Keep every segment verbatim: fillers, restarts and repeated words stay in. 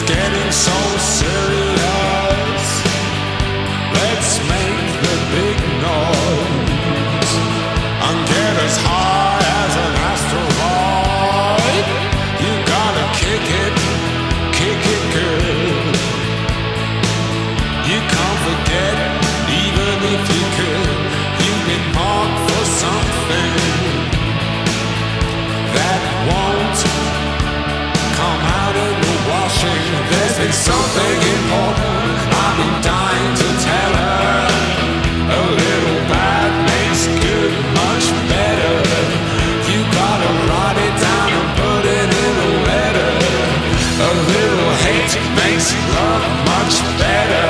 getting so serious. Let's make the big noise and get as high as an asteroid. You gotta kick it, kick it good. You can't forget, even if you could. You've been marked for something that won't come out in the washing. There's been something important I've been dying to tell her. A little bad makes good much better. You gotta write it down and put it in a letter. A little hate makes love much better.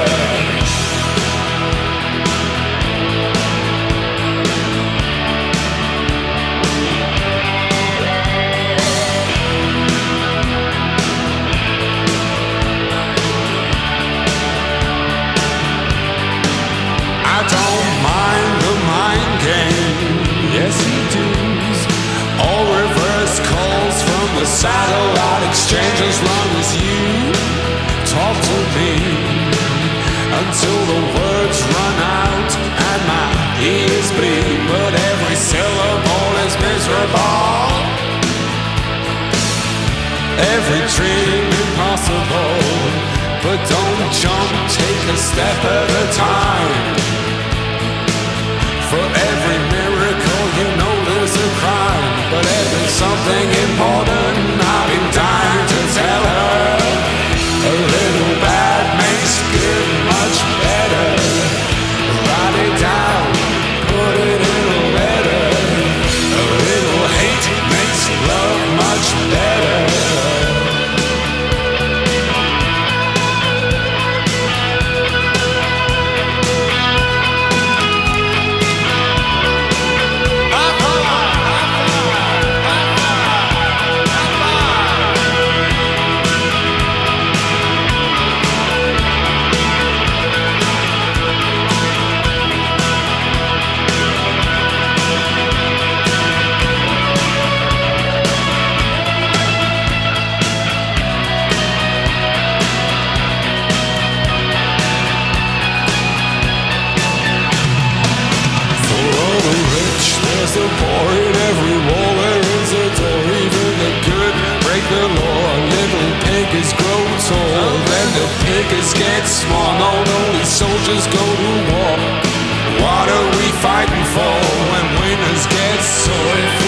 Satellite exchange as long as you talk to me until the words run out and my ears bleed. But every syllable is miserable, every dream impossible. But don't jump, take a step at a time. For every miracle you know there's a crime. But if it's something important I've been dying to tell her. A little bad makes good much better. Write it down, put it in a letter. A little hate makes love much better. There's a boy in every wall, there is a door. Even the good break the law. Little piggers grow tall, then the piggers get small. Not only soldiers go to war. What are we fighting for when winners get sore?